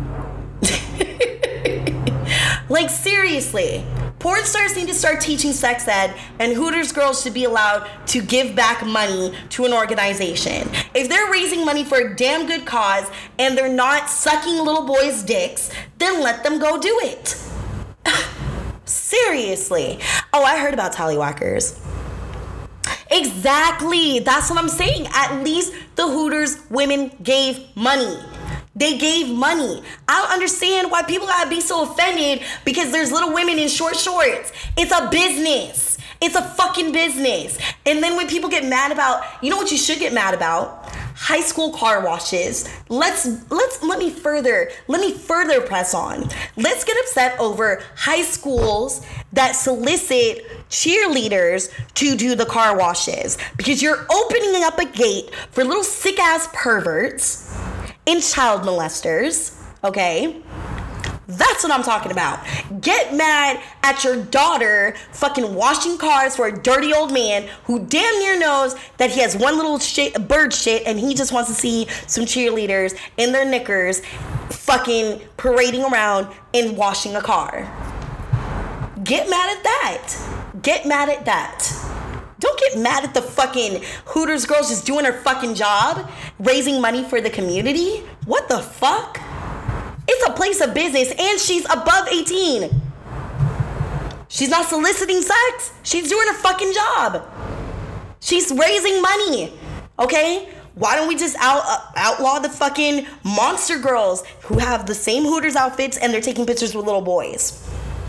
Like, seriously. Porn stars need to start teaching sex ed, and Hooters girls should be allowed to give back money to an organization. If they're raising money for a damn good cause and they're not sucking little boys' dicks, then let them go do it. Seriously. Oh, I heard about Tallywhackers. Exactly. That's what I'm saying. At least the Hooters women gave money. They gave money. I don't understand why people gotta be so offended because there's little women in short shorts. It's a business. It's a fucking business. And then when people get mad about, you know what you should get mad about? High school car washes. Let's let's let me further let me further press on. Let's get upset over high schools that solicit cheerleaders to do the car washes, because you're opening up a gate for little sick ass perverts and child molesters, okay? That's what I'm talking about. Get mad at your daughter fucking washing cars for a dirty old man who damn near knows that he has one little shit, bird shit, and he just wants to see some cheerleaders in their knickers fucking parading around and washing a car. Get mad at that. Get mad at that. Don't get mad at the fucking Hooters girls just doing her fucking job, raising money for the community. What the fuck? It's a place of business, and she's above eighteen. She's not soliciting sex. She's doing her fucking job. She's raising money, okay? Why don't we just out, uh, outlaw the fucking monster girls who have the same Hooters outfits and they're taking pictures with little boys?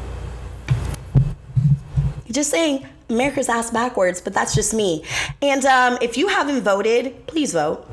Just saying, America's ass backwards, but that's just me. And um, if you haven't voted, please vote.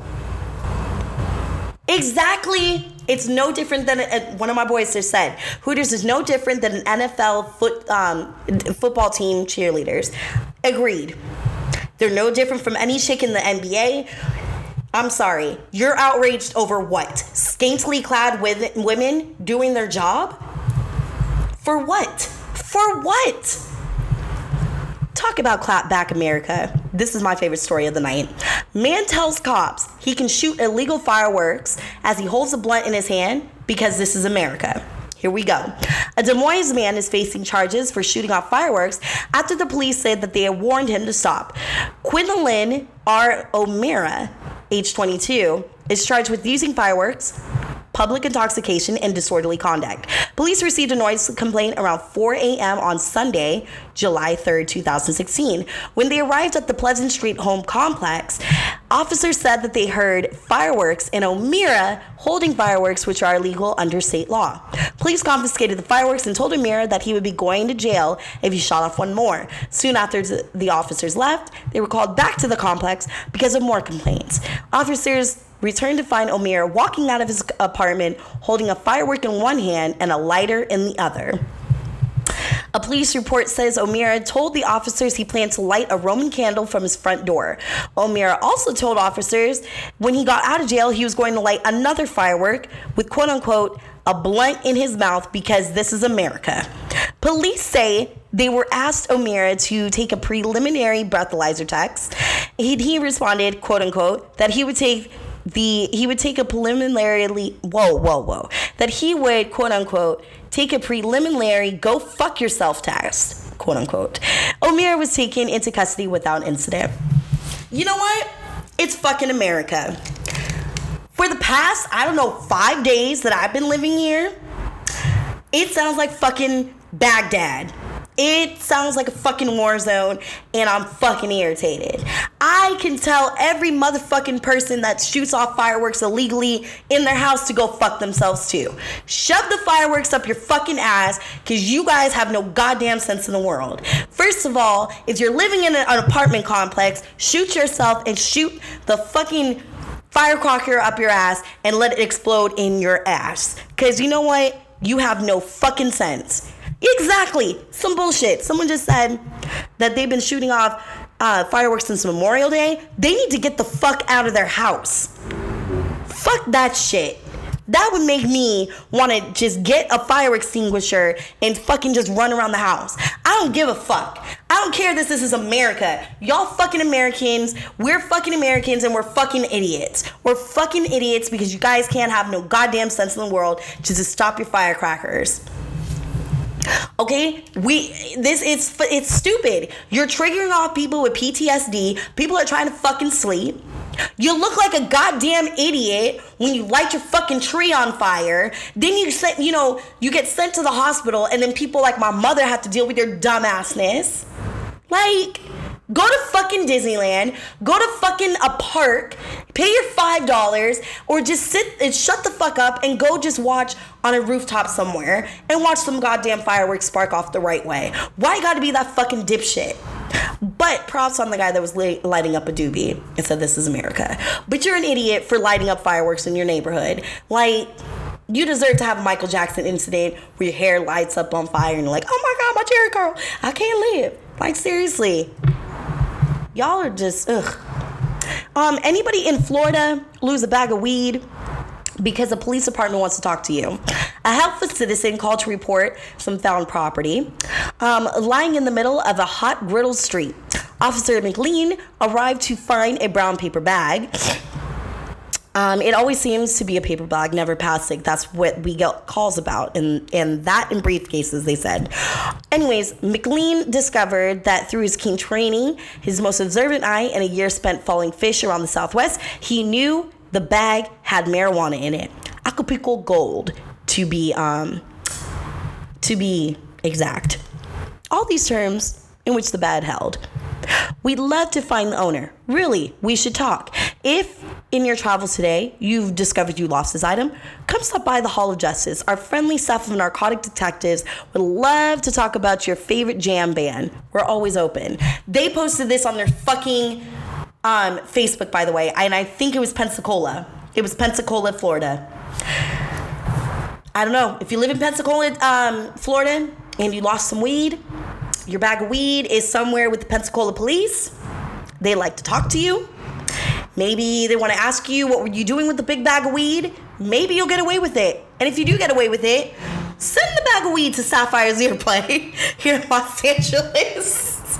Exactly. It's no different than a, one of my boys just said. Hooters is no different than an N F L foot um, football team cheerleaders. Agreed. They're no different from any chick in the N B A. I'm sorry. You're outraged over what? Scantily clad with women doing their job? For what? For what? Talk about clap back America. This is my favorite story of the night. Man tells cops he can shoot illegal fireworks as he holds a blunt in his hand because this is America. Here we go. A Des Moines man is facing charges for shooting off fireworks after the police said that they had warned him to stop. Quinlan R. O'Meara, age twenty-two, is charged with using fireworks, public intoxication, and disorderly conduct. Police received a noise complaint around four a.m. on Sunday, July third, twenty sixteen. When they arrived at the Pleasant Street home complex, officers said that they heard fireworks and O'Meara holding fireworks, which are illegal under state law. Police confiscated the fireworks and told O'Meara that he would be going to jail if he shot off one more. Soon after the officers left, they were called back to the complex because of more complaints. Officers returned to find O'Meara walking out of his apartment holding a firework in one hand and a lighter in the other. A police report says O'Meara told the officers he planned to light a Roman candle from his front door. O'Meara also told officers when he got out of jail he was going to light another firework with quote-unquote a blunt in his mouth because this is America. Police say they were asked O'Meara to take a preliminary breathalyzer test. He, he responded, quote-unquote, that he would take the he would take a preliminarily whoa whoa whoa that he would quote unquote take a preliminary go fuck yourself test, quote unquote. Omier was taken into custody without incident. You know what? It's fucking America. For the past, I don't know, five days that I've been living here, it sounds like fucking Baghdad. It sounds like a fucking war zone, and I'm fucking irritated. I can tell every motherfucking person that shoots off fireworks illegally in their house to go fuck themselves too. Shove the fireworks up your fucking ass, because you guys have no goddamn sense in the world. First of all, if you're living in an, an apartment complex, shoot yourself and shoot the fucking firecracker up your ass and let it explode in your ass. Because you know what? You have no fucking sense. Exactly. Some bullshit. Someone just said that they've been shooting off uh, fireworks since Memorial Day. They need to get the fuck out of their house. Fuck that shit. That would make me want to just get a fire extinguisher and fucking just run around the house. I don't give a fuck. I don't care that this is America. Y'all fucking Americans. We're fucking Americans and we're fucking idiots. We're fucking idiots because you guys can't have no goddamn sense in the world to just stop your firecrackers. Okay, we this is it's stupid. You're triggering off people with P T S D. People are trying to fucking sleep. You look like a goddamn idiot when you light your fucking tree on fire. Then you sent, you know, you get sent to the hospital, and then people like my mother have to deal with your dumbassness. Like, go to fucking Disneyland, go to fucking a park, pay your five dollars, or just sit and shut the fuck up and go just watch on a rooftop somewhere and watch some goddamn fireworks spark off the right way. Why you gotta be that fucking dipshit? But props on the guy that was li- lighting up a doobie and said this is America. But you're an idiot for lighting up fireworks in your neighborhood. Like, you deserve to have a Michael Jackson incident where your hair lights up on fire and you're like, oh my God, my Jerry curl, I can't live. Like, seriously. Y'all are just, ugh. Um, anybody in Florida lose a bag of weed because a police department wants to talk to you? A helpless citizen called to report some found property um, lying in the middle of a hot griddle street. Officer McLean arrived to find a brown paper bag. Um, it always seems to be a paper bag, never plastic. That's what we get calls about, and, and that in briefcases, they said. Anyways, McLean discovered that through his keen training, his most observant eye, and a year spent following fish around the Southwest, he knew the bag had marijuana in it. Acapulco gold, to be um, to be exact. All these terms in which the bag held. We'd love to find the owner. Really, we should talk. If in your travels today you've discovered you lost this item, come stop by the Hall of Justice. Our friendly staff of narcotic detectives would love to talk about your favorite jam band. We're always open. They posted this on their fucking um, Facebook, by the way, and I think it was Pensacola. It was Pensacola, Florida. I don't know. If you live in Pensacola, um, Florida, and you lost some weed, your bag of weed is somewhere with the Pensacola police. They like to talk to you. Maybe they want to ask you, what were you doing with the big bag of weed? Maybe you'll get away with it. And if you do get away with it, send the bag of weed to Sapphire's Earplay here in Los Angeles.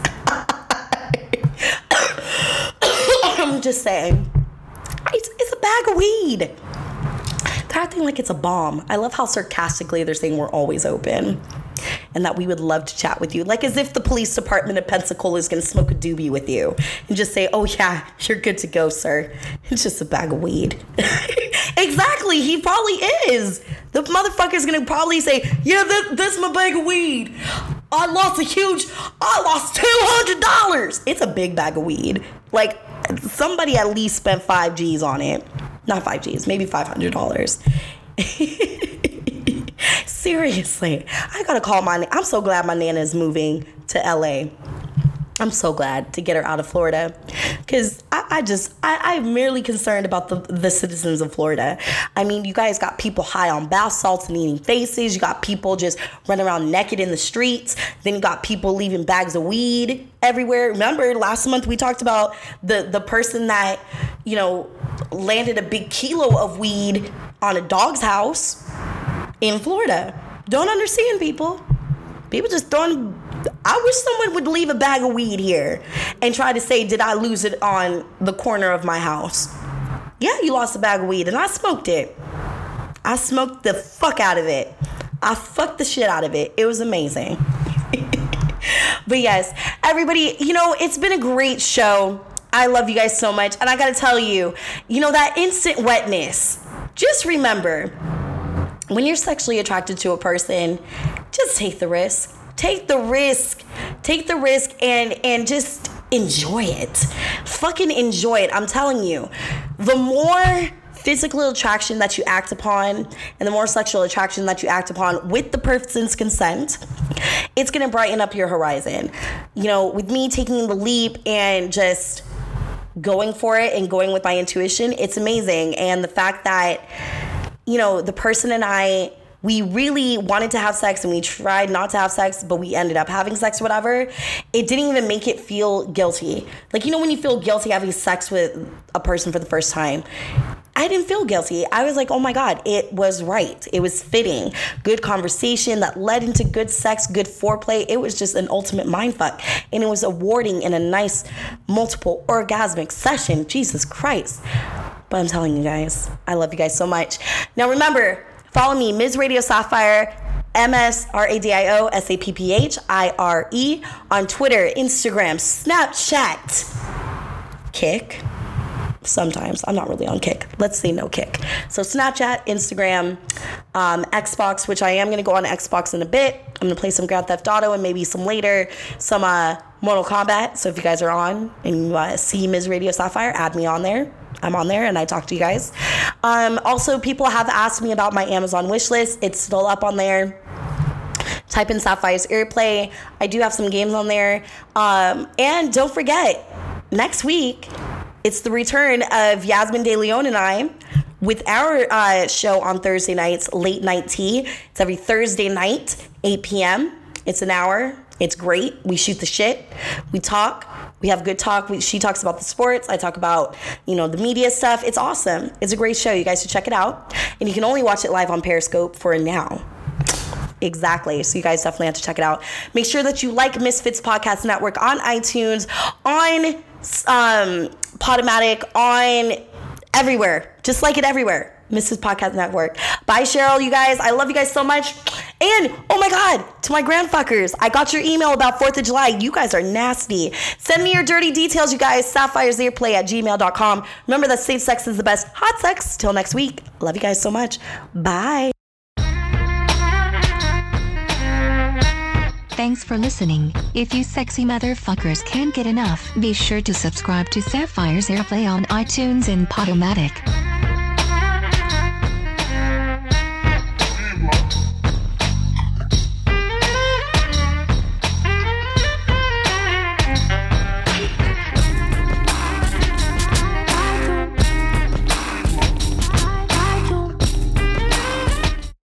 I'm just saying. It's, it's a bag of weed. They're acting like it's a bomb. I love how sarcastically they're saying we're always open and that we would love to chat with you. Like as if the police department of Pensacola is going to smoke a doobie with you and just say, oh yeah, you're good to go, sir. It's just a bag of weed. Exactly. He probably is. The motherfucker's going to probably say, yeah, that, that's my bag of weed. I lost a huge, I lost two hundred dollars. It's a big bag of weed. Like somebody at least spent five G's on it. Not five G's, maybe five hundred dollars. Seriously, I gotta call my, I'm so glad my Nana is moving to L A. I'm so glad to get her out of Florida because I, I just, I, I'm merely concerned about the, the citizens of Florida. I mean, you guys got people high on bath salts and eating faces. You got people just running around naked in the streets. Then you got people leaving bags of weed everywhere. Remember last month we talked about the, the person that, you know, landed a big kilo of weed on a dog's house in Florida. Don't understand, people. People just throwing... I wish someone would leave a bag of weed here and try to say, did I lose it on the corner of my house? Yeah, you lost a bag of weed, and I smoked it. I smoked the fuck out of it. I fucked the shit out of it. It was amazing. But yes, everybody, you know, it's been a great show. I love you guys so much. And I gotta tell you, you know, that instant wetness, just remember, when you're sexually attracted to a person, just take the risk. Take the risk. Take the risk and and just enjoy it. Fucking enjoy it. I'm telling you, the more physical attraction that you act upon and the more sexual attraction that you act upon with the person's consent, it's gonna brighten up your horizon. You know, with me taking the leap and just going for it and going with my intuition, it's amazing. And the fact that, you know, the person and I, we really wanted to have sex and we tried not to have sex, but we ended up having sex, whatever. It didn't even make it feel guilty. Like, you know, when you feel guilty having sex with a person for the first time, I didn't feel guilty. I was like, oh my God, it was right. It was fitting. Good conversation that led into good sex, good foreplay. It was just an ultimate mindfuck. And it was awarding in a nice multiple orgasmic session. Jesus Christ. But I'm telling you guys, I love you guys so much. Now remember, follow me, Miz Radio Sapphire, M S R A D I O S A P P H I R E, on Twitter, Instagram, Snapchat, Kick. Sometimes. I'm not really on Kick. Let's say no Kick. So Snapchat, Instagram, um, Xbox, which I am going to go on Xbox in a bit. I'm going to play some Grand Theft Auto and maybe some later, some uh, Mortal Kombat. So if you guys are on and you uh, see Miz Radio Sapphire, add me on there. I'm on there and I talk to you guys. Um, also, people have asked me about my Amazon wish list. It's still up on there. Type in Sapphire's Earplay. I do have some games on there. Um, and don't forget, next week, it's the return of Yasmin De Leon and I with our uh, show on Thursday nights, Late Night Tea. It's every Thursday night, eight p.m. It's an hour. It's great. We shoot the shit. We talk. We have good talk. We, she talks about the sports. I talk about, you know, the media stuff. It's awesome. It's a great show. You guys should check it out. And you can only watch it live on Periscope for now. Exactly. So you guys definitely have to check it out. Make sure that you like Misfits Podcast Network on iTunes, on um, Podomatic, on everywhere. Just like it everywhere. Misfits Podcast Network. Bye, Cheryl, you guys. I love you guys so much. And, oh my God, to my grandfuckers, I got your email about fourth of July. You guys are nasty. Send me your dirty details, you guys. Sapphire's Earplay at gmail dot com. Remember that safe sex is the best. Hot sex. Till next week. Love you guys so much. Bye. Thanks for listening. If you sexy motherfuckers can't get enough, be sure to subscribe to Sapphire's Airplay on iTunes and Podomatic.